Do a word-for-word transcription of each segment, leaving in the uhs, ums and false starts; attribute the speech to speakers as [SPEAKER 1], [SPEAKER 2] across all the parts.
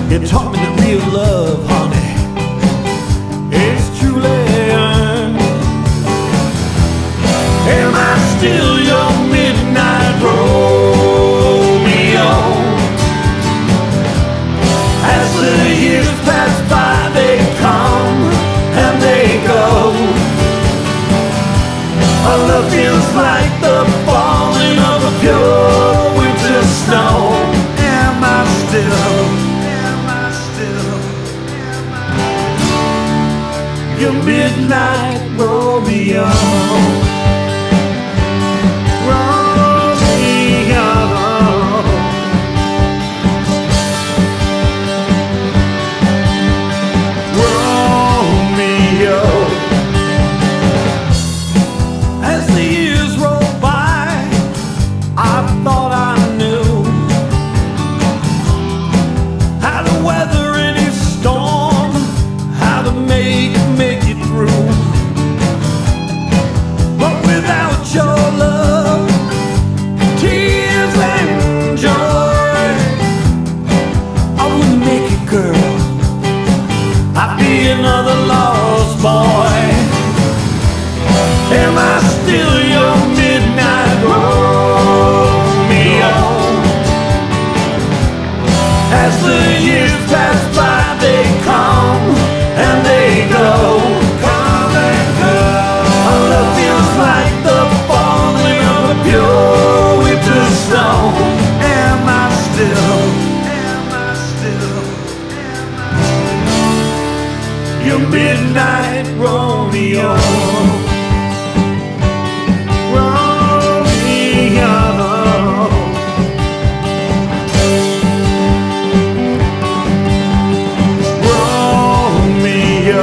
[SPEAKER 1] You taught me that real love, honey, is truly earned. Am I still your midnight Romeo? As the years pass by, they come and they go. Our love feels like the falling of a pure winter snow. Am I still, am I still, am I your midnight Romeo? Another lost boy. Am I still your midnight Romeo? As the years pass by, they come and they go. Come and go. Our love feels like the falling of a pure winter snow. Am I still, am I still, your midnight Romeo? Romeo, Romeo.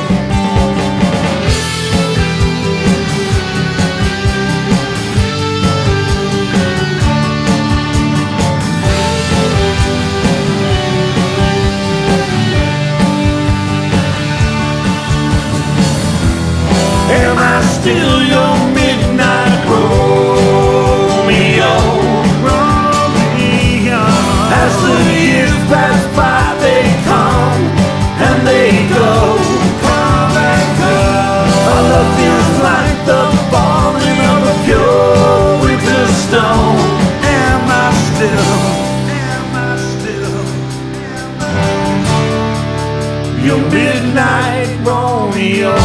[SPEAKER 1] Am I still your midnight Romeo? Romeo. As the years pass by, they come and they go. Come and go. Our love feels like the falling of a pure winter snow. Am I still, am I still, am I your midnight Romeo?